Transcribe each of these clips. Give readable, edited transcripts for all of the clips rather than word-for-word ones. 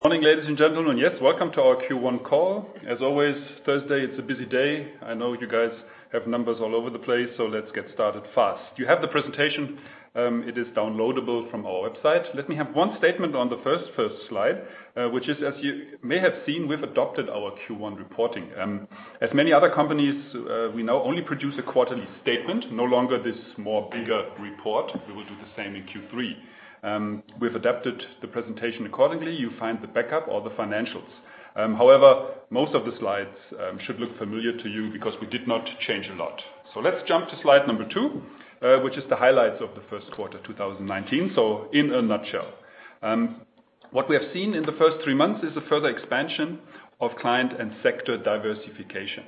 Morning, ladies and gentlemen. Yes, welcome to our Q1 call. As always, Thursday, it's a busy day. I know you guys have numbers all over the place, so let's get started fast. You have the presentation. It is downloadable from our website. Let me have one statement on the first slide, which is, as you may have seen, we've adopted our Q1 reporting. As many other companies, we now only produce a quarterly statement, no longer this more bigger report. We will do the same in Q3. We've adapted the presentation accordingly. You find the backup or the financials. However, most of the slides should look familiar to you because we did not change a lot. So let's jump to slide number 2, which is the highlights of the first quarter 2019. So in a nutshell, what we have seen in the first 3 months is a further expansion of client and sector diversification.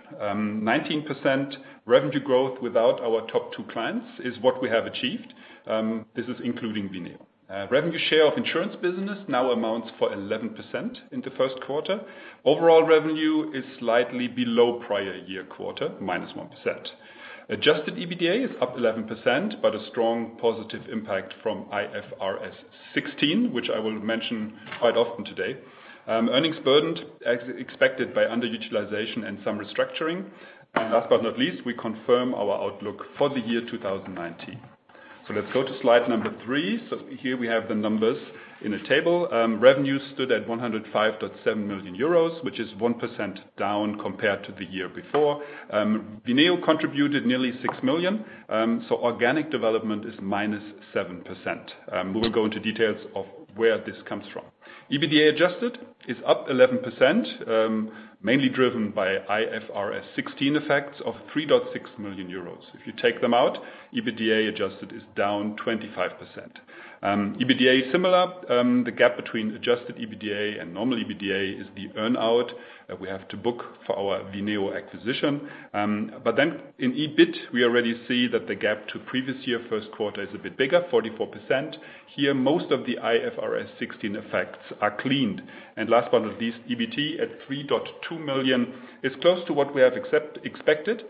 19% revenue growth without our top 2 clients is what we have achieved. This is including Vineo. Revenue share of insurance business now amounts for 11% in the first quarter. Overall revenue is slightly below prior year quarter, -1%. Adjusted EBITDA is up 11%, but a strong positive impact from IFRS 16, which I will mention quite often today. Earnings burdened as expected by underutilization and some restructuring. And last but not least, we confirm our outlook for the year 2019. So let's go to slide number 3. So here we have the numbers in a table. Revenue stood at 105.7 million euros, which is 1% down compared to the year before. Vineo contributed nearly 6 million, so organic development is -7%. We will go into details of where this comes from. EBITDA adjusted is up 11%, mainly driven by IFRS 16 effects of 3.6 million euros. If you take them out, EBITDA adjusted is down 25%. EBITDA is similar. The gap between adjusted EBITDA and normal EBITDA is the earn-out we have to book for our Vineo acquisition. But then in EBIT, we already see that the gap to previous year first quarter is a bit bigger, 44%. Here, most of the IFRS 16 effects are cleaned. And last but not least, EBT at 3.2 million is close to what we have expected.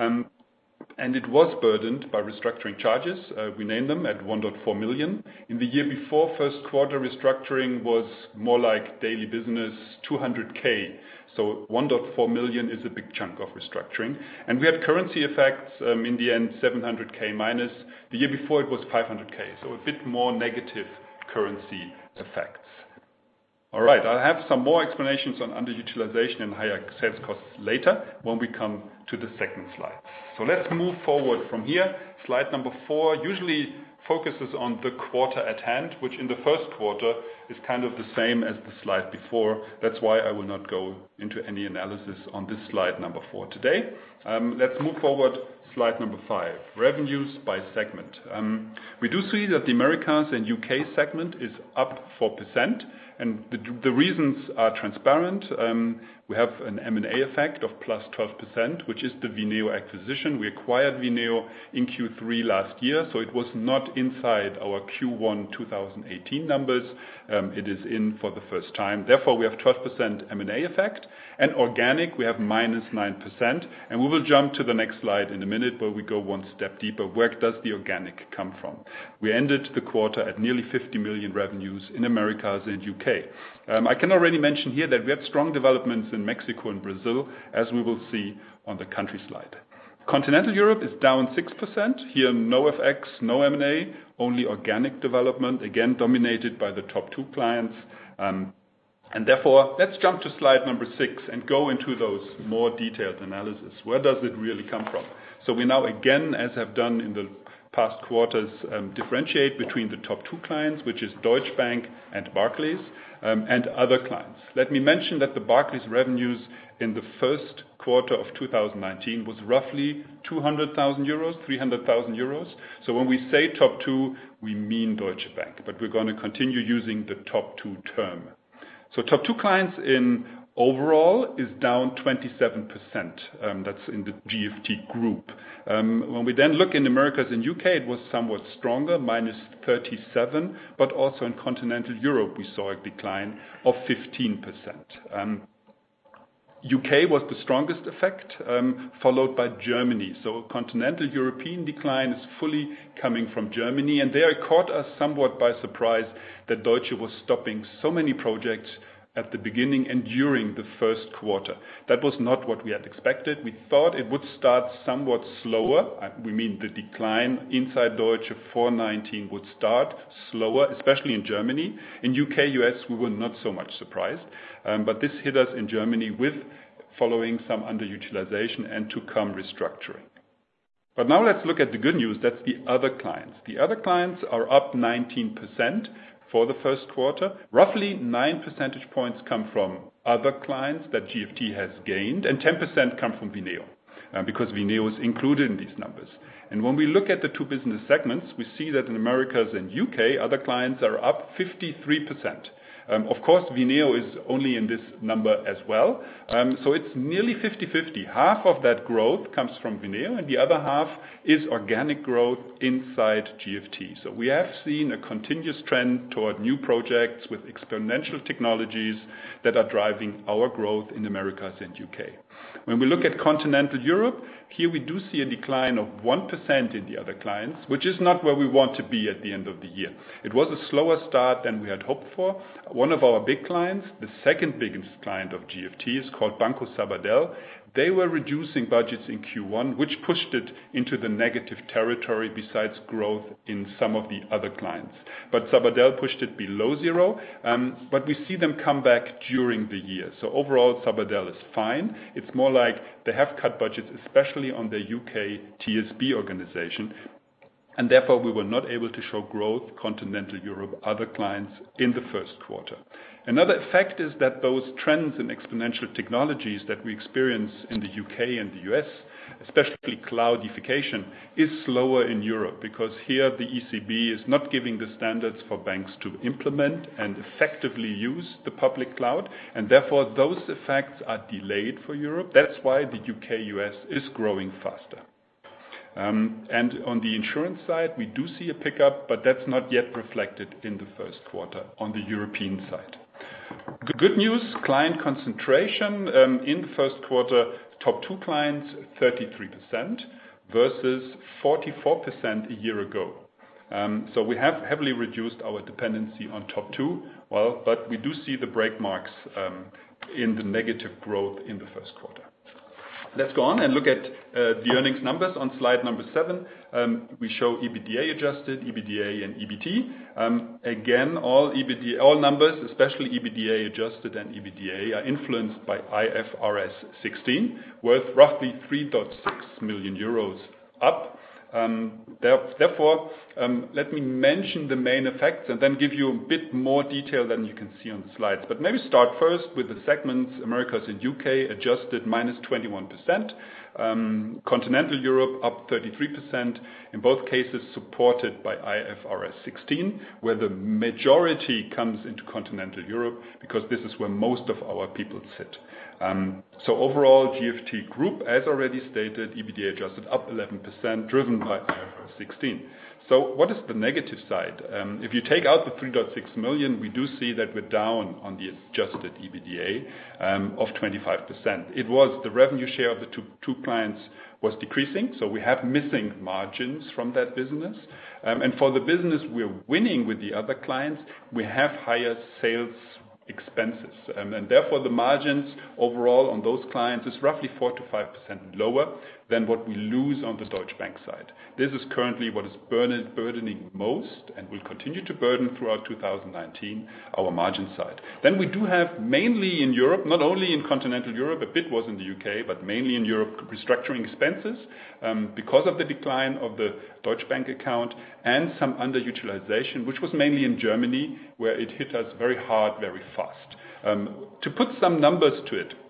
And it was burdened by restructuring charges. We named them at 1.4 million. In the year before, first quarter restructuring was more like daily business, 200K. So 1.4 million is a big chunk of restructuring. And we had currency effects, in the end, 700K minus. The year before, it was 500K. So a bit more negative currency effects. All right, I'll have some more explanations on underutilization and higher sales costs later when we come to the second slide. So let's move forward from here. Slide number 4 usually focuses on the quarter at hand, which in the first quarter is kind of the same as the slide before. That's why I will not go into any analysis on this slide number 4 today. Let's move forward. Slide number 5, revenues by segment. We do see that the Americas and UK segment is up 4%, and the reasons are transparent. We have an M&A effect of plus 12%, which is the Vineo acquisition. We acquired Vineo in Q3 last year, so it was not inside our Q1 2018 numbers. It is in for the first time. Therefore, we have 12% M&A effect, and organic, we have -9%. And we will jump to the next slide in a minute where we go one step deeper. Where does the organic come from? We ended the quarter at nearly 50 million revenues in Americas and UK. I can already mention here that we had strong developments in Mexico and Brazil, as we will see on the country slide. Continental Europe is down 6%. Here, no FX, no M&A, only organic development, again dominated by the top 2 clients. And therefore, let's jump to slide number 6 and go into those more detailed analysis. Where does it really come from? So we now again, as have done in the past quarters, differentiate between the top 2 clients, which is Deutsche Bank and Barclays, and other clients. Let me mention that the Barclays revenues in the first quarter of 2019 was roughly 200,000 euros, 300,000 euros. So when we say top 2, we mean Deutsche Bank, but we're going to continue using the top 2 term. So top 2 clients in overall is down 27%. That's in the GFT group. When we then look in Americas and UK, it was somewhat stronger, -37%, but also in continental Europe, we saw a decline of 15%. UK was the strongest effect, followed by Germany. So continental European decline is fully coming from Germany, and there it caught us somewhat by surprise that Deutsche was stopping so many projects at the beginning and during the first quarter. That was not what we had expected. We thought it would start somewhat slower. We mean the decline inside Deutsche for 2019 would start slower, especially in Germany. In UK, US, we were not so much surprised. But this hit us in Germany with following some underutilization and to come restructuring. But now let's look at the good news. That's the other clients. The other clients are up 19% for the first quarter. Roughly 9 percentage points come from other clients that GFT has gained, and 10% come from Vineo, because Vineo is included in these numbers. And when we look at the two business segments, we see that in Americas and UK, other clients are up 53%. Of course, Vineo is only in this number as well. So it's nearly 50-50. Half of that growth comes from Vineo, and the other half is organic growth inside GFT. So we have seen a continuous trend toward new projects with exponential technologies that are driving our growth in Americas and UK. When we look at continental Europe, here we do see a decline of 1% in the other clients, which is not where we want to be at the end of the year. It was a slower start than we had hoped for. One of our big clients, the second biggest client of GFT, is called Banco Sabadell. They were reducing budgets in Q1, which pushed it into the negative territory besides growth in some of the other clients. But Sabadell pushed it below zero, but we see them come back during the year. So overall, Sabadell is fine. It's more like they have cut budgets, especially on their UK TSB organization. And therefore, we were not able to show growth, continental Europe, other clients in the first quarter. Another effect is that those trends in exponential technologies that we experience in the UK and the US, especially cloudification, is slower in Europe because here the ECB is not giving the standards for banks to implement and effectively use the public cloud, and therefore those effects are delayed for Europe. That's why the UK-US is growing faster. And on the insurance side, we do see a pickup, but that's not yet reflected in the first quarter on the European side. Good news, client concentration in the first quarter, top two clients, 33% versus 44% a year ago. So we have heavily reduced our dependency on top two, but we do see the break marks in the negative growth in the first quarter. Let's go on and look at the earnings numbers on slide number 7. We show EBITDA adjusted, EBITDA and EBT. Again, all numbers, especially EBITDA adjusted and EBITDA, are influenced by IFRS 16, worth roughly 3.6 million euros up. Therefore, let me mention the main effects and then give you a bit more detail than you can see on the slides. But maybe start first with the segments, Americas and UK adjusted minus 21%, continental Europe up 33%, in both cases supported by IFRS 16, where the majority comes into continental Europe because this is where most of our people sit. So overall, GFT Group, as already stated, EBITDA adjusted up 11%, driven by IFRS 16. So what is the negative side? If you take out the 3.6 million, we do see that we're down on the adjusted EBITDA of 25%. It was the revenue share of the two clients was decreasing, so we have missing margins from that business. And for the business we're winning with the other clients, we have higher sales expenses. And therefore the margins overall on those clients is roughly 4 to 5% lower than what we lose on the Deutsche Bank side. This is currently what is burdening most and will continue to burden throughout 2019 our margin side. Then we do have mainly in Europe, not only in continental Europe, a bit was in the UK, but mainly in Europe, restructuring expenses because of the decline of the Deutsche Bank account and some underutilization, which was mainly in Germany, where it hit us very hard, very fast. To put some numbers to it,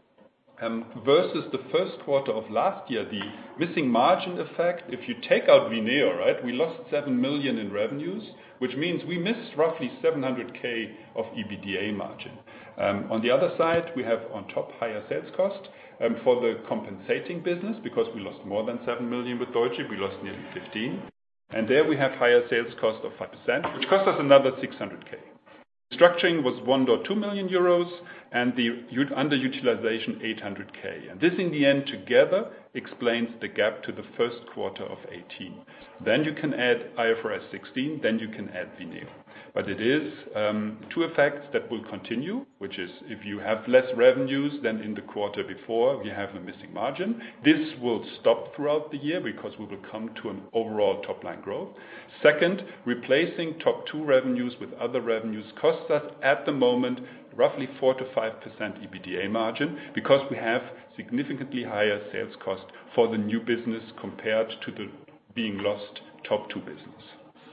versus the first quarter of last year, the missing margin effect, if you take out Vineo, right, we lost 7 million in revenues, which means we missed roughly 700k of EBITDA margin. On the other side, we have on top higher sales cost for the compensating business because we lost more than 7 million with Deutsche, we lost nearly 15. And there we have higher sales cost of 5%, which cost us another 600k. Restructuring was 1.2 million euros and the underutilization 800k. And this in the end together explains the gap to the first quarter of 18. Then you can add IFRS 16, then you can add Vineo. but it is two effects that will continue, which is if you have less revenues than in the quarter before, you have a missing margin. This will stop throughout the year because we will come to an overall top-line growth. Second, replacing top two revenues with other revenues costs us at the moment roughly 4 to 5% EBITDA margin because we have significantly higher sales cost for the new business compared to the being lost top two business.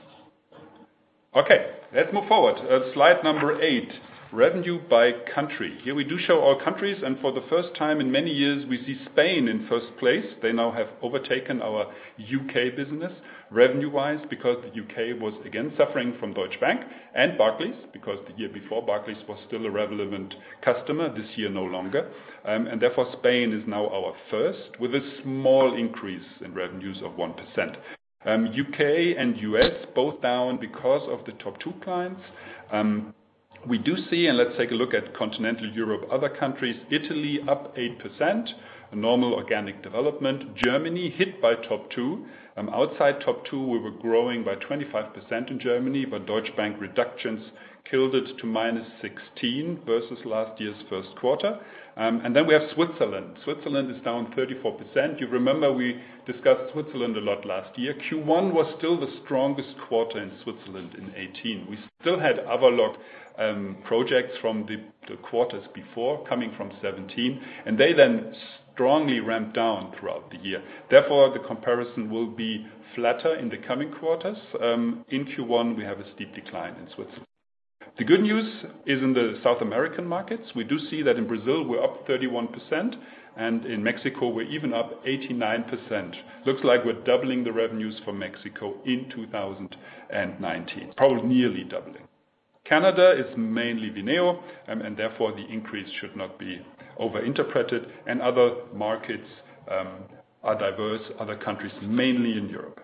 Okay, let's move forward. Slide number 8, revenue by country. Here we do show all countries, and for the first time in many years we see Spain in first place. They now have overtaken our UK business revenue-wise because the UK was again suffering from Deutsche Bank and Barclays, because the year before Barclays was still a relevant customer, this year no longer. And therefore Spain is now our first with a small increase in revenues of 1%. UK and US both down because of the top two clients. We do see, and let's take a look at continental Europe, other countries, Italy up 8%, a normal organic development. Germany hit by top two. Outside top two, we were growing by 25% in Germany, but Deutsche Bank reductions killed it to -16 versus last year's first quarter. And then we have Switzerland. Switzerland is down 34%. You remember we discussed Switzerland a lot last year. Q1 was still the strongest quarter in Switzerland in 2018. We still had Avaloq projects from the quarters before coming from 2017, and they then strongly ramped down throughout the year. Therefore, the comparison will be flatter in the coming quarters. In Q1, we have a steep decline in Switzerland. The good news is in the South American markets. We do see that in Brazil we're up 31%, and in Mexico we're even up 89%. Looks like we're doubling the revenues for Mexico in 2019, probably nearly doubling. Canada is mainly Vineo, and therefore the increase should not be overinterpreted, and other markets are diverse, other countries mainly in Europe.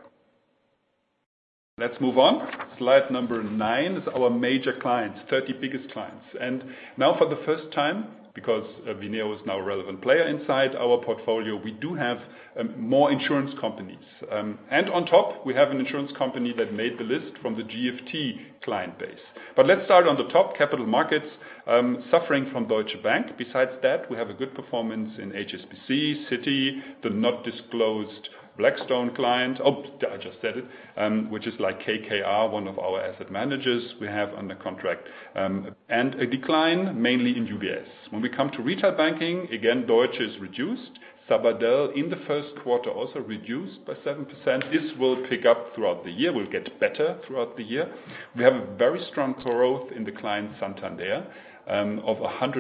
Let's move on. Slide number 9 is our major clients, 30 biggest clients. And now for the first time, because Vineo is now a relevant player inside our portfolio, we do have more insurance companies. And on top, we have an insurance company that made the list from the GFT client base. But let's start on the top, capital markets, suffering from Deutsche Bank. Besides that, we have a good performance in HSBC, Citi, the not disclosed Blackstone client, I just said it, which is like KKR, one of our asset managers we have under contract, and a decline mainly in UBS. When we come to retail banking, again, Deutsche is reduced. Sabadell in the first quarter also reduced by 7%. This will pick up throughout the year, will get better throughout the year. We have a very strong growth in the client Santander of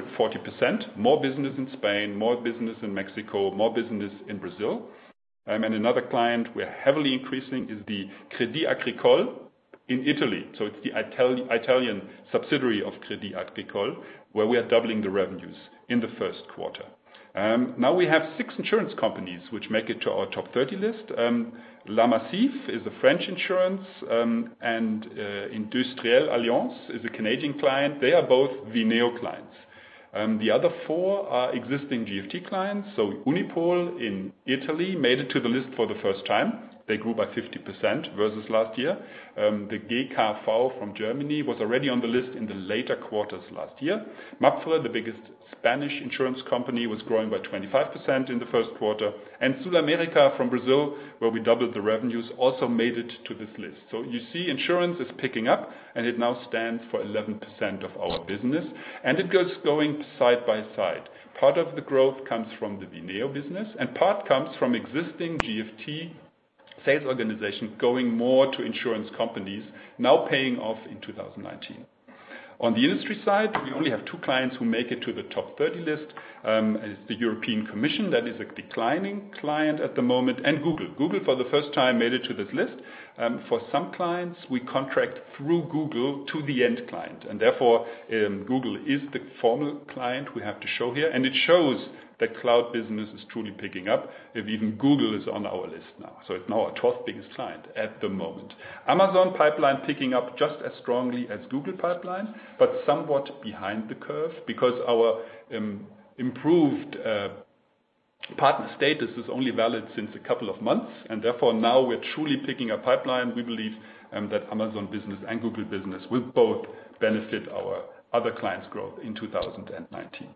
140%, more business in Spain, more business in Mexico, more business in Brazil. And another client we're heavily increasing is the Crédit Agricole in Italy. So it's the Italian subsidiary of Crédit Agricole, where we are doubling the revenues in the first quarter. Now we have 6 insurance companies which make it to our top 30 list. La Massif is a French insurance, and Industrielle Alliance is a Canadian client. They are both Vineo clients. The other 4 are existing GFT clients. So Unipol in Italy made it to the list for the first time. They grew by 50% versus last year. The GKV from Germany was already on the list in the later quarters last year. Mapfre, the biggest Spanish insurance company, was growing by 25% in the first quarter. And SulAmérica from Brazil, where we doubled the revenues, also made it to this list. So you see insurance is picking up, and it now stands for 11% of our business. And it goes going side by side. Part of the growth comes from the Vineo business, and part comes from existing GFT sales organization going more to insurance companies, now paying off in 2019. On the industry side, we only have 2 clients who make it to the top 30 list. It's the European Commission, that is a declining client at the moment, and Google. Google for the first time made it to this list. For some clients, we contract through Google to the end client, and therefore Google is the formal client we have to show here, and it shows that cloud business is truly picking up if even Google is on our list now. So it's now our 12th biggest client at the moment. Amazon pipeline picking up just as strongly as Google pipeline, but somewhat behind the curve because our improved partner status is only valid since a couple of months, and therefore now we're truly picking up pipeline, we believe, that Amazon Business and Google Business will both benefit our other clients' growth in 2019.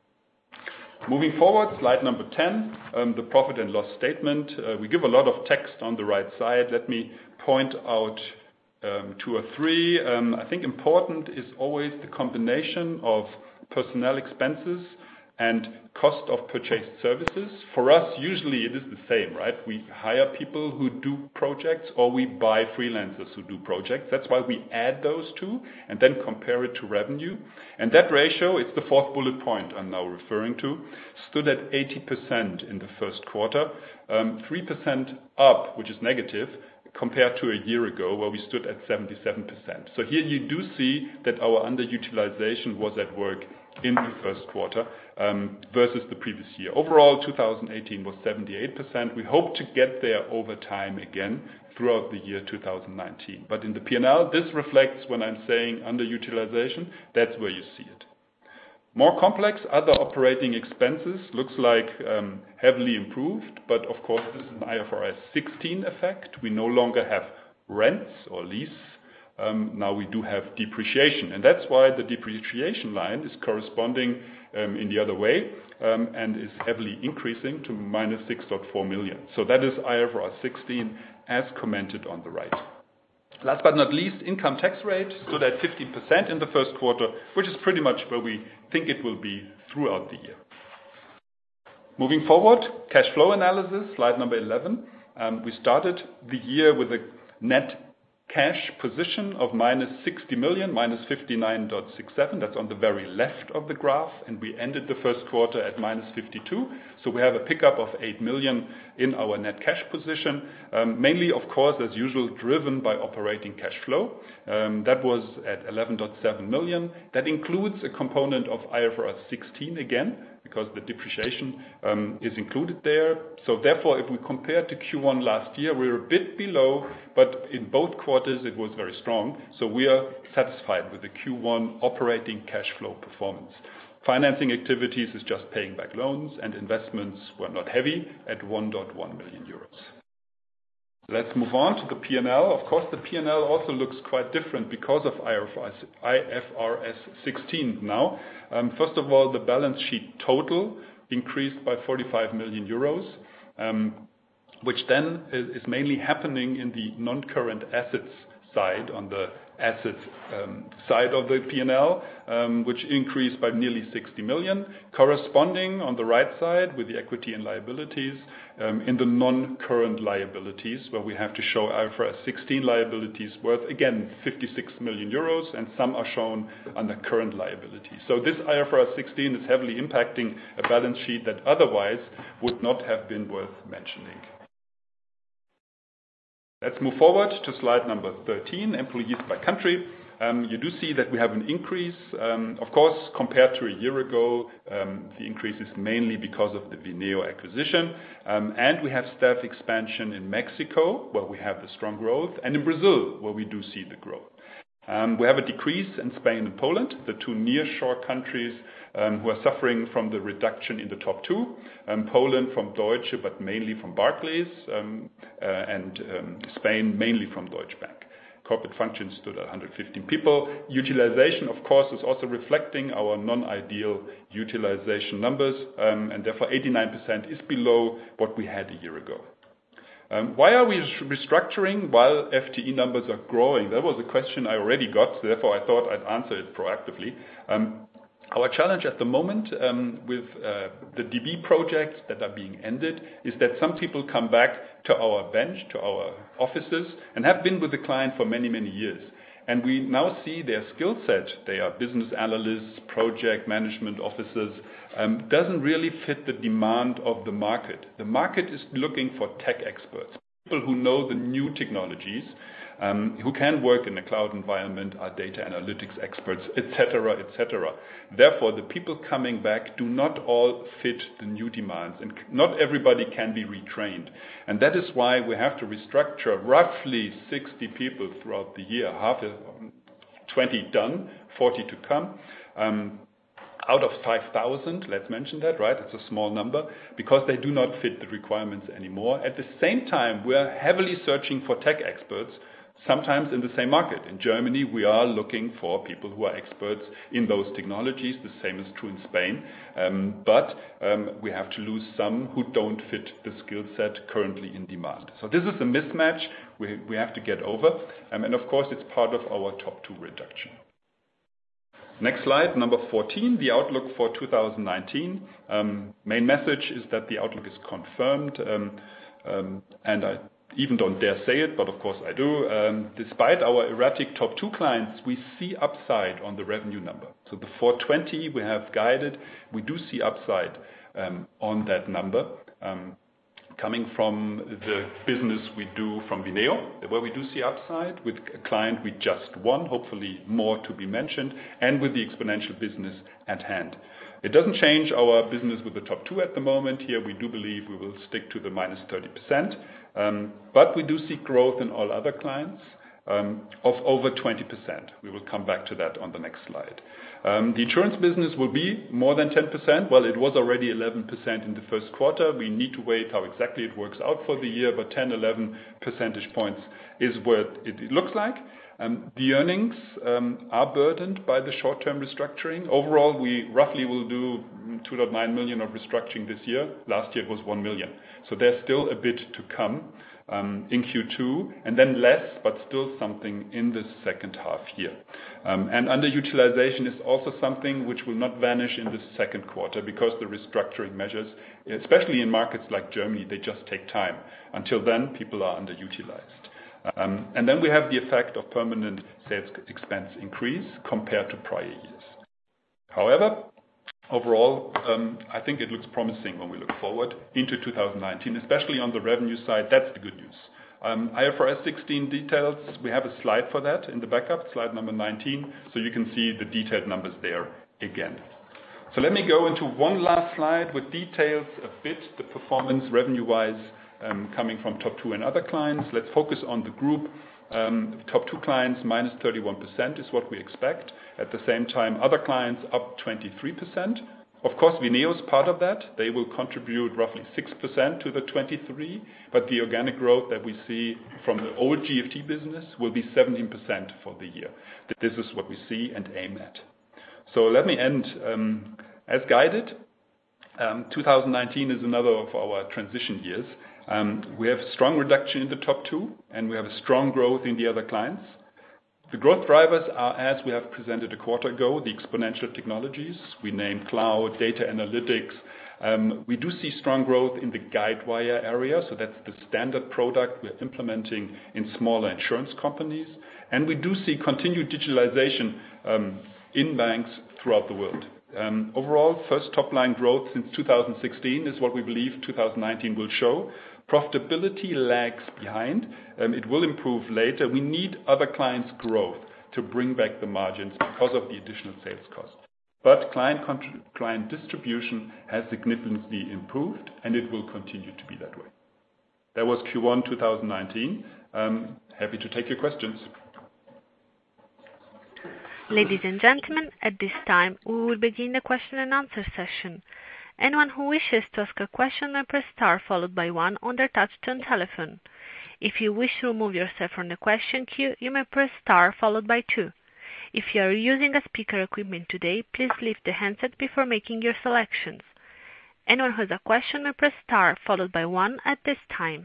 Moving forward, slide number 10, the profit and loss statement. We give a lot of text on the right side. Let me point out 2 or 3. I think important is always the combination of personnel expenses and cost of purchased services. For us, usually it is the same, right? We hire people who do projects, or we buy freelancers who do projects. That's why we add those two and then compare it to revenue. And that ratio, it's the 4th bullet point I'm now referring to, stood at 80% in the first quarter, 3% up, which is negative, compared to a year ago where we stood at 77%. So here you do see that our underutilization was at work in the first quarter versus the previous year. Overall, 2018 was 78%. We hope to get there over time again throughout the year 2019. But in the P&L, this reflects when I'm saying underutilization, that's where you see it. More complex, other operating expenses looks like heavily improved, but of course this is an IFRS 16 effect. We no longer have rents or lease. Now we do have depreciation, and that's why the depreciation line is corresponding in the other way and is heavily increasing to minus 6.4 million. So that is IFRS 16 as commented on the right. Last but not least, income tax rate stood at 15% in the first quarter, which is pretty much where we think it will be throughout the year. Moving forward, cash flow analysis, slide number 11. We started the year with a net cash position of minus 60 million, minus 59.67. That's on the very left of the graph, and we ended the first quarter at minus 52. So we have a pickup of 8 million in our net cash position, mainly, of course, as usual, driven by operating cash flow. That was at 11.7 million. That includes a component of IFRS 16 again, because the depreciation is included there. So therefore, if we compare to Q1 last year, we're a bit below, but in both quarters it was very strong. So we are satisfied with the Q1 operating cash flow performance. Financing activities is just paying back loans, and investments were not heavy at 1.1 million euros. Let's move on to the P&L. Of course, the P&L also looks quite different because of IFRS 16 now. First of all, the balance sheet total increased by 45 million euros, which then is mainly happening in the non-current assets side, on the assets side of the P&L, which increased by nearly 60 million, corresponding on the right side with the equity and liabilities in the non-current liabilities, where we have to show IFRS 16 liabilities worth, again, 56 million euros, and some are shown under current liabilities. So this IFRS 16 is heavily impacting a balance sheet that otherwise would not have been worth mentioning. Let's move forward to slide number 13, employees by country. You do see that we have an increase. Of course, compared to a year ago, the increase is mainly because of the Vineo acquisition. And we have staff expansion in Mexico, where we have the strong growth, and in Brazil, where we do see the growth. We have a decrease in Spain and Poland, the two nearshore countries who are suffering from the reduction in the top two. Poland from Deutsche, but mainly from Barclays, and Spain mainly from Deutsche Bank. Corporate functions stood at 115 people. Utilization, of course, is also reflecting our non-ideal utilization numbers, and therefore 89% is below what we had a year ago. Why are we restructuring while FTE numbers are growing? That was a question I already got, therefore I thought I'd answer it proactively. Our challenge at the moment with the DB projects that are being ended is that some people come back to our bench, to our offices, and have been with the client for many, many years. And we now see their skill set, they are business analysts, project management officers, doesn't really fit the demand of the market. The market is looking for tech experts, people who know the new technologies, who can work in a cloud environment, are data analytics experts, etc., etc. Therefore, the people coming back do not all fit the new demands, and not everybody can be retrained. And that is why we have to restructure roughly 60 people throughout the year, 20 done, 40 to come. Out of 5,000, let's mention that, right? It's a small number, because they do not fit the requirements anymore. At the same time, we're heavily searching for tech experts, sometimes in the same market. In Germany, we are looking for people who are experts in those technologies. The same is true in Spain. But we have to lose some who don't fit the skill set currently in demand. So this is a mismatch we have to get over. And of course, it's part of our top 2 reduction. Next slide, number 14, the outlook for 2019. Main message is that the outlook is confirmed. And I even don't dare say it, but of course I do. Despite our erratic top 2 clients, we see upside on the revenue number. So the 420 we have guided, we do see upside on that number, coming from the business we do from Vineo, where we do see upside with a client we just won, hopefully more to be mentioned, and with the exponential business at hand. It doesn't change our business with the top 2 at the moment. Here we do believe we will stick to the minus 30%. But we do see growth in all other clients of over 20%. We will come back to that on the next slide. The insurance business will be more than 10%. Well, it was already 11% in the first quarter. We need to wait how exactly it works out for the year, but 10, 11 percentage points is what it looks like. The earnings are burdened by the short-term restructuring. Overall, we roughly will do 2.9 million of restructuring this year. Last year it was 1 million. So there's still a bit to come in Q2, and then less, but still something in the second half year. And underutilization is also something which will not vanish in the second quarter because the restructuring measures, especially in markets like Germany, they just take time. Until then, people are underutilized. And then we have the effect of permanent sales expense increase compared to prior years. However, overall, I think it looks promising when we look forward into 2019, especially on the revenue side. That's the good news. IFRS 16 details, we have a slide for that in the backup, slide number 19, so you can see the detailed numbers there again. So let me go into one last slide with details a bit, the performance revenue-wise coming from top 2 and other clients. Let's focus on the group. Top 2 clients, minus 31% is what we expect. At the same time, other clients up 23%. Of course, Vineo is part of that. They will contribute roughly 6% to the 23, but the organic growth that we see from the old GFT business will be 17% for the year. This is what we see and aim at. So let me end as guided. 2019 is another of our transition years. We have a strong reduction in the top 2, and we have a strong growth in the other clients. The growth drivers are, as we have presented a quarter ago, the exponential technologies. We named cloud, data analytics. We do see strong growth in the Guidewire area, so that's the standard product we're implementing in smaller insurance companies. And we do see continued digitalization in banks throughout the world. Overall, first top-line growth since 2016 is what we believe 2019 will show. Profitability lags behind. It will improve later. We need other clients' growth to bring back the margins because of the additional sales cost. But client distribution has significantly improved, and it will continue to be that way. That was Q1 2019. Happy to take your questions. Ladies and gentlemen, at this time we will begin the question and answer session. Anyone who wishes to ask a question may press star followed by 1 on their touch-tone telephone. If you wish to remove yourself from the question queue, you may press star followed by 2. If you are using a speaker equipment today, please lift the handset before making your selections. Anyone who has a question may press star followed by 1 at this time.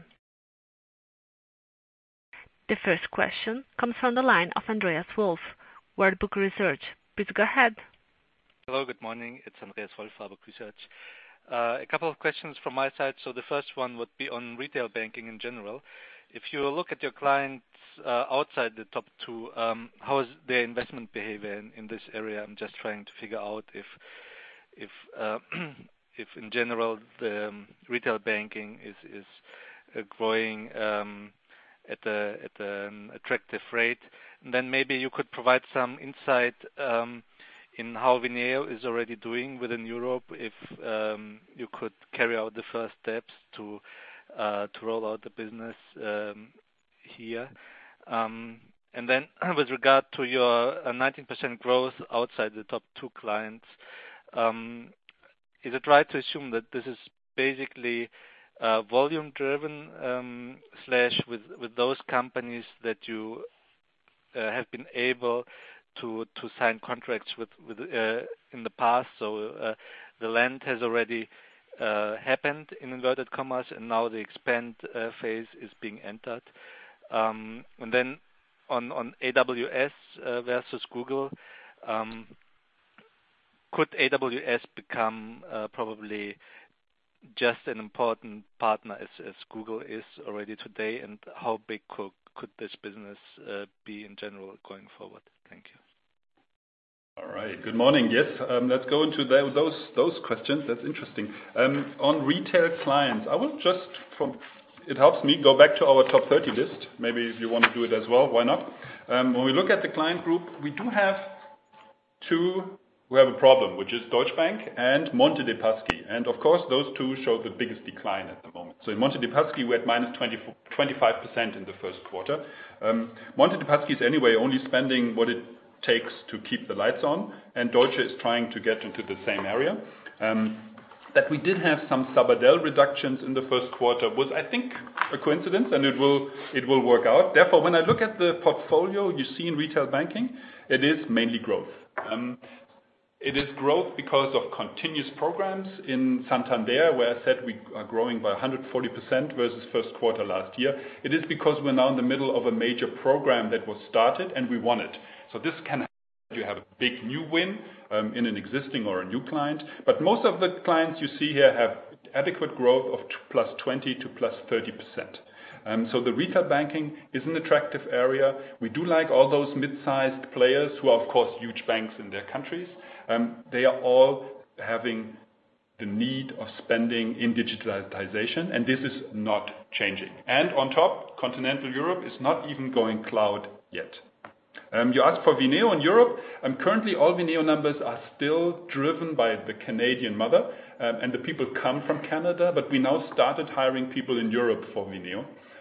The first question comes from the line of Andreas Wolf, Warburg Research. Please go ahead. Hello, good morning. It's Andreas Wolf, Warburg Research. A couple of questions from my side. So the first one would be on retail banking in general. If you look at your clients outside the top 2, how is their investment behavior in this area? I'm just trying to figure out if in general the retail banking is growing at an attractive rate. And then maybe you could provide some insight in how Vineo is already doing within Europe, if you could carry out the first steps to roll out the business here. And then with regard to your 19% growth outside the top 2 clients, is it right to assume that this is basically volume driven slash with those companies that you have been able to sign contracts with in the past? So the land has already happened in inverted commas, and now the expand phase is being entered. And then on AWS versus Google, could AWS become probably just an important partner as Google is already today, and how big could this business be in general going forward? Thank you. All right. Good morning. Yes, let's go into those questions. That's interesting. On retail clients, I will just, it helps me go back to our top 30 list. Maybe if you want to do it as well, why not? When we look at the client group, we do have two who have a problem, which is Deutsche Bank and Monte dei Paschi. And of course, those two show the biggest decline at the moment. So in Monte dei Paschi, we had minus 25% in the first quarter. Monte dei Paschi is anyway only spending what it takes to keep the lights on, and Deutsche is trying to get into the same area. That we did have some Sabadell reductions in the first quarter was, I think, a coincidence, and it will work out. Therefore, when I look at the portfolio you see in retail banking, it is mainly growth. It is growth because of continuous programs in Santander, where I said we are growing by 140% versus first quarter last year. It is because we're now in the middle of a major program that was started and we won it. So this can happen. You have a big new win in an existing or a new client. But most of the clients you see here have adequate growth of plus 20 to plus 30%. So the retail banking is an attractive area. We do like all those mid-sized players who are, of course, huge banks in their countries. They are all having the need of spending in digitalization, and this is not changing. And on top, continental Europe is not even going cloud yet. You asked for Vineo in Europe. Currently, all Vineo numbers are still driven by the Canadian mother, and the people come from Canada, but we now started hiring people in Europe for Vineo.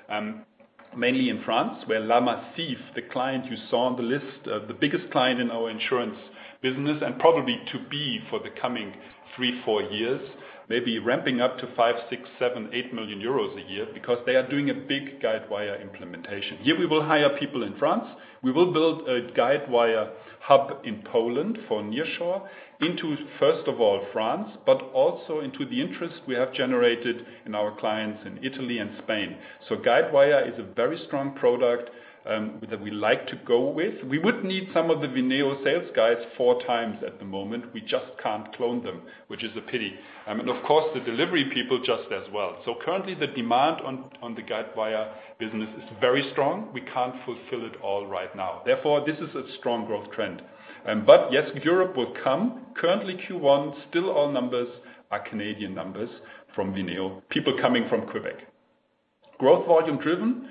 Mainly in France, where La Massif, the client you saw on the list, the biggest client in our insurance business, and probably to be for the coming 3-4 years, maybe ramping up to 5, 6, 7, 8 million euros a year, because they are doing a big Guidewire implementation. Here we will hire people in France. We will build a Guidewire hub in Poland for nearshore into, first of all, France, but also into the interest we have generated in our clients in Italy and Spain. So Guidewire is a very strong product that we like to go with. We would need some of the Vineo sales guys 4 times at the moment. We just can't clone them, which is a pity. And of course, the delivery people just as well. So currently the demand on the Guidewire business is very strong. We can't fulfill it all right now. Therefore, this is a strong growth trend. But yes, Europe will come. Currently Q1, still all numbers are Canadian numbers from Vineo, people coming from Quebec. Growth volume driven.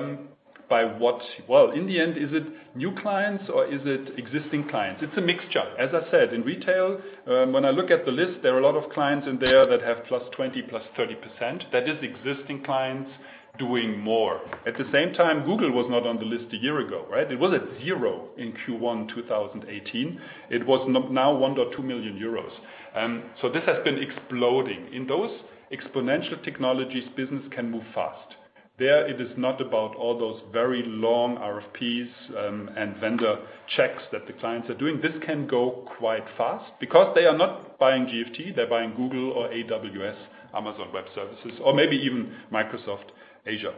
By what? Well, in the end, is it new clients or is it existing clients? It's a mixture. As I said, in retail, when I look at the list, there are a lot of clients in there that have plus 20, plus 30%. That is existing clients doing more. At the same time, Google was not on the list a year ago, right? It was at 0 in Q1 2018. It was now 1 or 2 million euros. So this has been exploding. In those exponential technologies, business can move fast. There it is not about all those very long RFPs and vendor checks that the clients are doing. This can go quite fast because they are not buying GFT, they're buying Google or AWS, Amazon Web Services, or maybe even Microsoft Azure.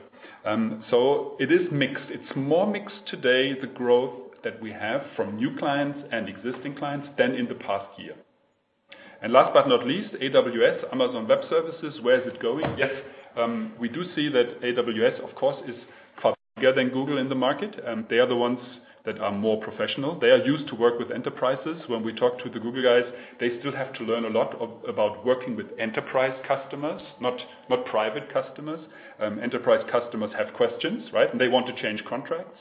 So it is mixed. It's more mixed today, the growth that we have from new clients and existing clients than in the past year. And last but not least, AWS, Amazon Web Services, where is it going? Yes. We do see that AWS, of course, is far bigger than Google in the market. They are the ones that are more professional. They are used to work with enterprises. When we talk to the Google guys, they still have to learn a lot about working with enterprise customers, not private customers. Enterprise customers have questions, right? And they want to change contracts.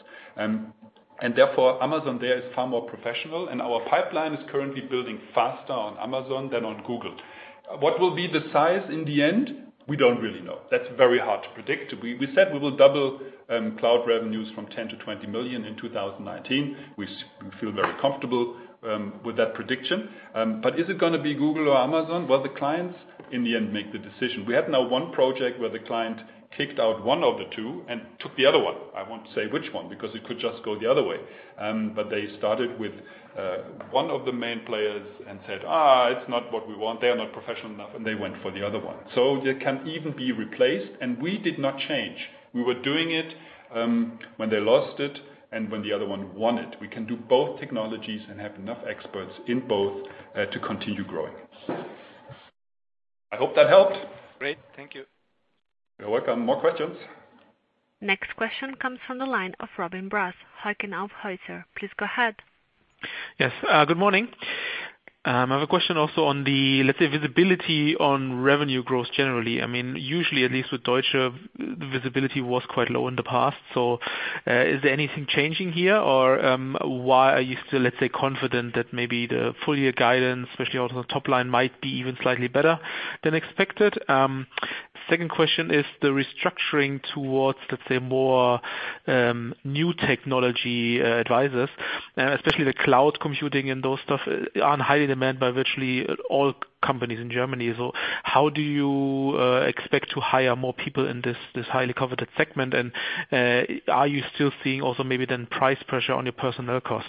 And therefore, Amazon there is far more professional, and our pipeline is currently building faster on Amazon than on Google. What will be the size in the end? We don't really know. That's very hard to predict. We said we will double cloud revenues from 10 to 20 million in 2019. We feel very comfortable with that prediction. But is it going to be Google or Amazon? Well, the clients in the end make the decision. We had now one project where the client kicked out one of the two and took the other one. I won't say which one because it could just go the other way. But they started with one of the main players and said, it's not what we want, they are not professional enough, and they went for the other one. So they can even be replaced, and we did not change. We were doing it when they lost it and when the other one won it. We can do both technologies and have enough experts in both to continue growing. I hope that helped. Great, thank you. You're welcome. More questions? Next question comes from the line of Robin Brass, Hauck & Aufhäuser. Please go ahead. Yes, good morning. I have a question also on the, let's say, visibility on revenue growth generally. I mean, usually, at least with Deutsche, the visibility was quite low in the past. So is there anything changing here, or why are you still, let's say, confident that maybe the full year guidance, especially also the top line, might be even slightly better than expected? Second question is the restructuring towards, let's say, more new technology advisors, especially the cloud computing and those stuff are in high demand by virtually all companies in Germany. So how do you expect to hire more people in this highly coveted segment? And are you still seeing also maybe then price pressure on your personnel costs?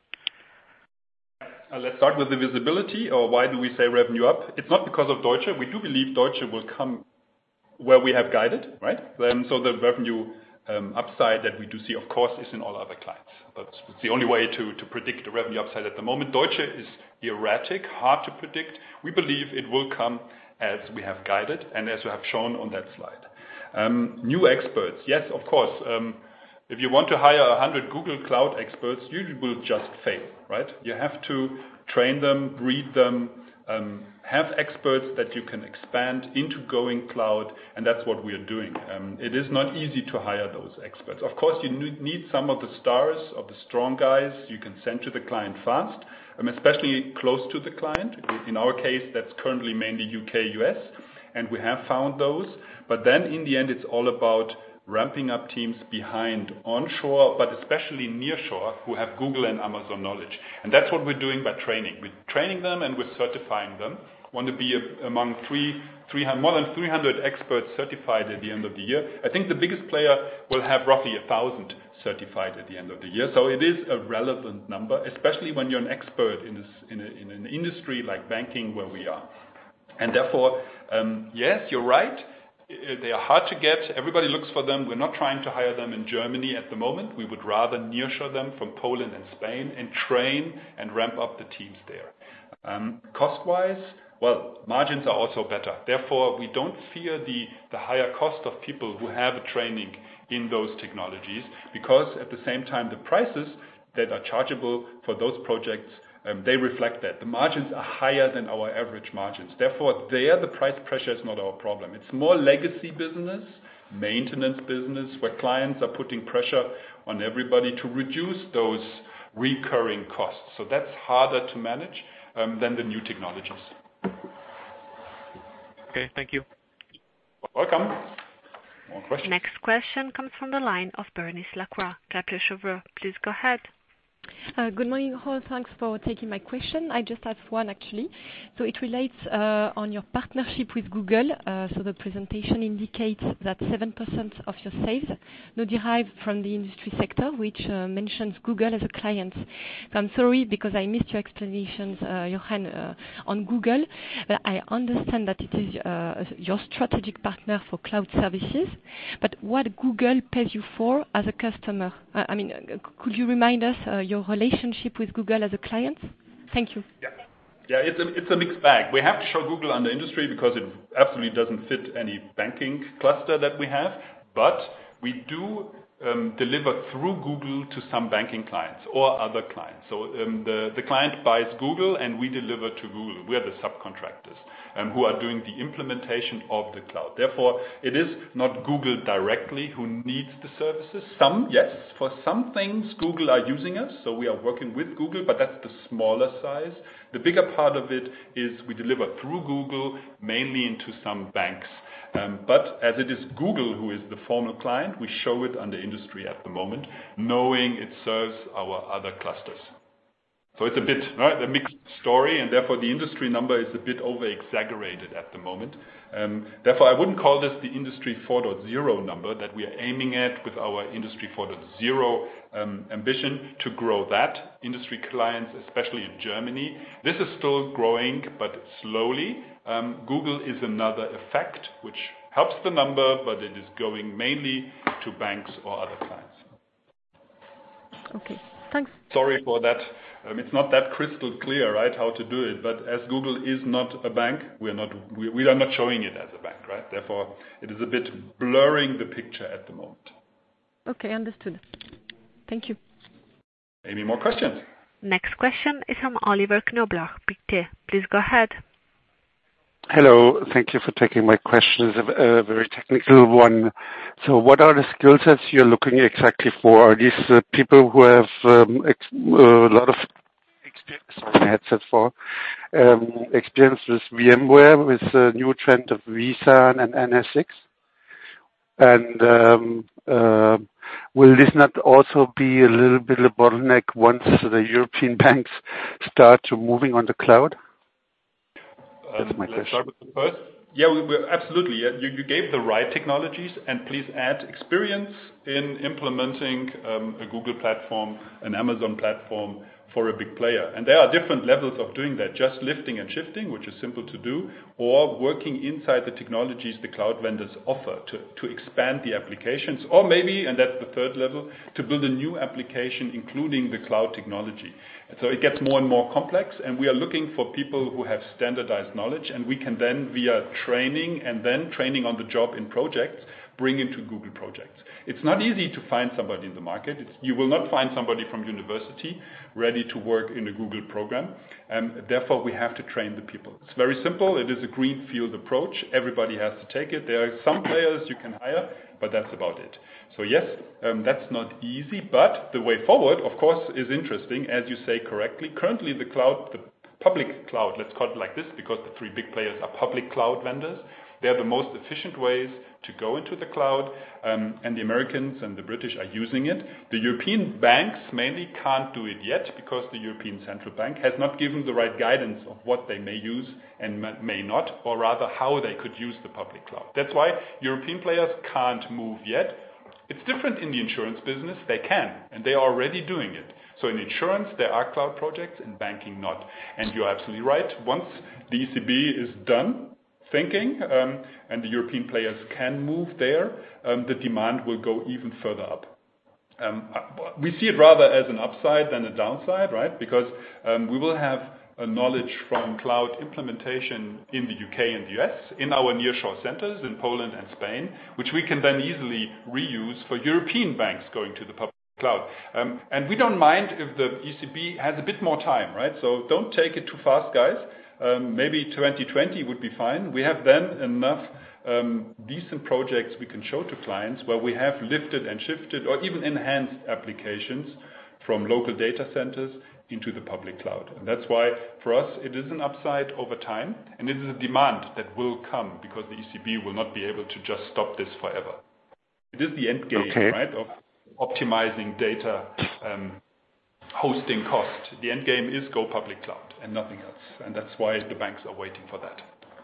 Let's start with the visibility, or why do we say revenue up? It's not because of Deutsche. We do believe Deutsche will come where we have guided, right? So the revenue upside that we do see, of course, is in all other clients. That's the only way to predict the revenue upside at the moment. Deutsche is erratic, hard to predict. We believe it will come as we have guided and as we have shown on that slide. New experts, yes, of course. If you want to hire 100 Google Cloud experts, you will just fail, right? You have to train them, breed them, have experts that you can expand into going cloud, and that's what we are doing. It is not easy to hire those experts. Of course, you need some of the stars, of the strong guys you can send to the client fast, especially close to the client. In our case, that's currently mainly UK, US, and we have found those. But then in the end, it's all about ramping up teams behind onshore, but especially nearshore, who have Google and Amazon knowledge. And that's what we're doing by training. We're training them and we're certifying them. Want to be among more than 300 experts certified at the end of the year. I think the biggest player will have roughly 1,000 certified at the end of the year. So it is a relevant number, especially when you're an expert in an industry like banking where we are. And therefore, yes, you're right. They are hard to get. Everybody looks for them. We're not trying to hire them in Germany at the moment. We would rather nearshore them from Poland and Spain and train and ramp up the teams there. Cost-wise, well, margins are also better. Therefore, we don't fear the higher cost of people who have a training in those technologies, because at the same time, the prices that are chargeable for those projects, they reflect that. The margins are higher than our average margins. Therefore, there, the price pressure is not our problem. It's more legacy business, maintenance business, where clients are putting pressure on everybody to reduce those recurring costs. So that's harder to manage than the new technologies. Okay, thank you. Welcome. More questions? Next question comes from the line of Bernice Lacroix, Kepler Cheuvreux. Please go ahead. Good morning, all. Thanks for taking my question. I just have one, actually. So it relates on your partnership with Google. So the presentation indicates that 7% of your sales now derive from the industry sector, which mentions Google as a client. So I'm sorry because I missed your explanations, Jochen, on Google. But I understand that it is your strategic partner for cloud services. But what Google pays you for as a customer? I mean, could you remind us your relationship with Google as a client? Thank you. Yeah, it's a mixed bag. We have to show Google under industry because it absolutely doesn't fit any banking cluster that we have. But we do deliver through Google to some banking clients or other clients. So the client buys Google and we deliver to Google. We are the subcontractors who are doing the implementation of the cloud. Therefore, it is not Google directly who needs the services. Some, yes, for some things Google are using us, so we are working with Google, but that's the smaller size. The bigger part of it is we deliver through Google, mainly into some banks. But as it is Google who is the formal client, we show it under industry at the moment, knowing it serves our other clusters. So it's a bit, right, a mixed story, and therefore the industry number is a bit over-exaggerated at the moment. Therefore, I wouldn't call this the Industry 4.0 number that we are aiming at with our Industry 4.0 ambition to grow that industry clients, especially in Germany. This is still growing, but slowly. Google is another effect which helps the number, but it is going mainly to banks or other clients. Okay, thanks. Sorry for that. It's not that crystal clear, right, how to do it. But as Google is not a bank, we are not showing it as a bank, right? Therefore, it is a bit blurring the picture at the moment. Okay, understood. Thank you. Any more questions? Next question is from Oliver Knobloch, Pictet. Please go ahead. Hello. Thank you for taking my question. It's a very technical one. So what are the skill sets you're looking exactly for? Are these people who have a lot of experience with VMware, with the new trend of vSAN and NSX? And will this not also be a little bit of a bottleneck once the European banks start to moving on the cloud? That's my question. Let's start with the first. Yeah, we're absolutely. You gave the right technologies, and please add experience in implementing a Google platform, an Amazon platform for a big player. And there are different levels of doing that, just lifting and shifting, which is simple to do, or working inside the technologies the cloud vendors offer to expand the applications, or maybe, and that's the third level, to build a new application including the cloud technology. So it gets more and more complex, and we are looking for people who have standardized knowledge, and we can then, via training and then training on the job in projects, bring into Google projects. It's not easy to find somebody in the market. You will not find somebody from university ready to work in a Google program. Therefore, we have to train the people. It's very simple. It is a greenfield approach. Everybody has to take it. There are some players you can hire, but that's about it. So yes, that's not easy, but the way forward, of course, is interesting, as you say correctly. Currently, the cloud, the public cloud, let's call it like this, because the three big players are public cloud vendors. They're the most efficient ways to go into the cloud, and the Americans and the British are using it. The European banks mainly can't do it yet because the European Central Bank has not given the right guidance of what they may use and may not, or rather how they could use the public cloud. That's why European players can't move yet. It's different in the insurance business. They can, and they are already doing it. So in insurance, there are cloud projects, in banking not. And you're absolutely right. Once the ECB is done thinking, and the European players can move there, the demand will go even further up. We see it rather as an upside than a downside, right? Because we will have a knowledge from cloud implementation in the UK and the US, in our nearshore centers in Poland and Spain, which we can then easily reuse for European banks going to the public cloud. And we don't mind if the ECB has a bit more time, right? So don't take it too fast, guys. Maybe 2020 would be fine. We have then enough decent projects we can show to clients where we have lifted and shifted or even enhanced applications from local data centers into the public cloud. And that's why for us it is an upside over time, and it is a demand that will come because the ECB will not be able to just stop this forever. It is the end game, right, of optimizing data hosting cost. The end game is go public cloud and nothing else. And that's why the banks are waiting for that.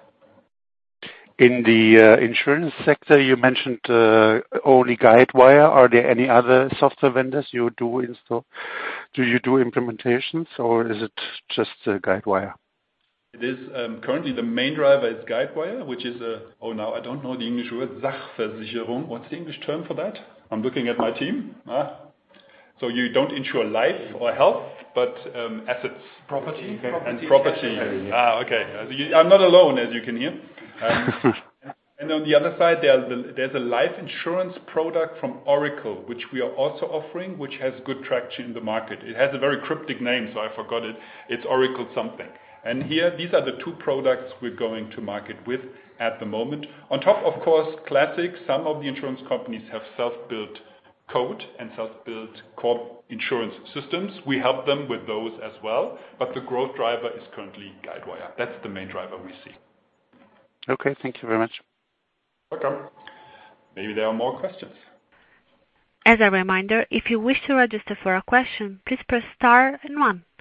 In the insurance sector, you mentioned only Guidewire. Are there any other software vendors you do install? Do you do implementations, or is it just Guidewire? It is currently the main driver is Guidewire, which is now I don't know the English word, Sachversicherung. What's the English term for that? I'm looking at my team. So you don't insure life or health, but assets. Property. And property. Okay. I'm not alone, as you can hear. And on the other side, there's a life insurance product from Oracle, which we are also offering, which has good traction in the market. It has a very cryptic name, so I forgot it. It's Oracle something. And here, these are the two products we're going to market with at the moment. On top, of course, classic, some of the insurance companies have self-built code and self-built core insurance systems. We help them with those as well, but the growth driver is currently Guidewire. That's the main driver we see. Okay, thank you very much. Welcome. Maybe there are more questions. As a reminder, if you wish to register for a question, please press star and 1.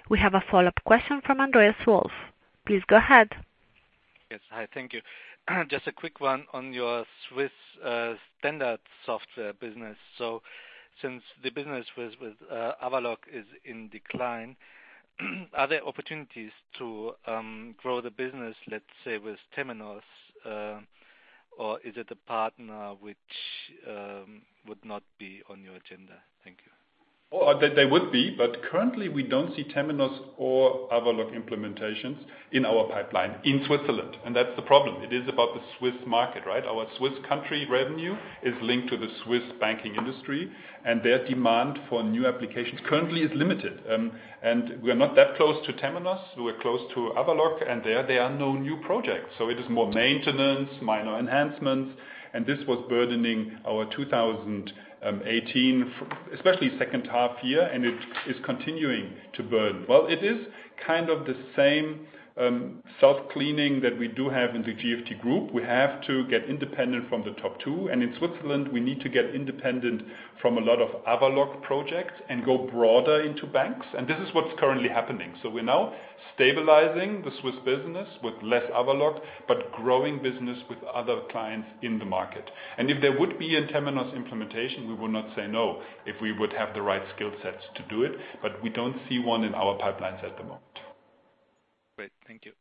We have a follow-up question from Andreas Wolf. Please go ahead. Yes. Hi, thank you. Just a quick one on your Swiss standard software business. So since the business with Avaloq is in decline, are there opportunities to grow the business, let's say, with Temenos, or is it a partner which would not be on your agenda? Thank you. Oh, they would be, but currently we don't see Temenos or Avaloq implementations in our pipeline in Switzerland, and that's the problem. It is about the Swiss market, right? Our Swiss country revenue is linked to the Swiss banking industry, and their demand for new applications currently is limited. And we're not that close to Temenos. We're close to Avaloq, and there are no new projects. So it is more maintenance, minor enhancements, and this was burdening our 2018, especially second half year, and it is continuing to burden. Well, it is kind of the same self-cleaning that we do have in the GFT group. We have to get independent from the top two, and in Switzerland we need to get independent from a lot of Avaloq projects and go broader into banks, and this is what's currently happening. So we're now stabilizing the Swiss business with less Avaloq, but growing business with other clients in the market. And if there would be a Temenos implementation, we would not say no if we would have the right skill sets to do it, but we don't see one in our pipelines at the moment. Great, thank you.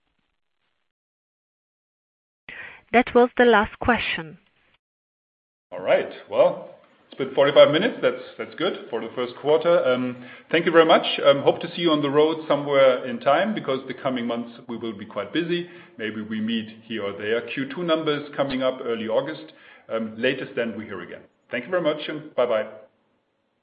That was the last question. All right. Well, it's been 45 minutes. That's good for the first quarter. Thank you very much. Hope to see you on the road somewhere in time, because the coming months we will be quite busy. Maybe we meet here or there. Q2 numbers coming up early August. Latest then we hear again. Thank you very much, and bye-bye.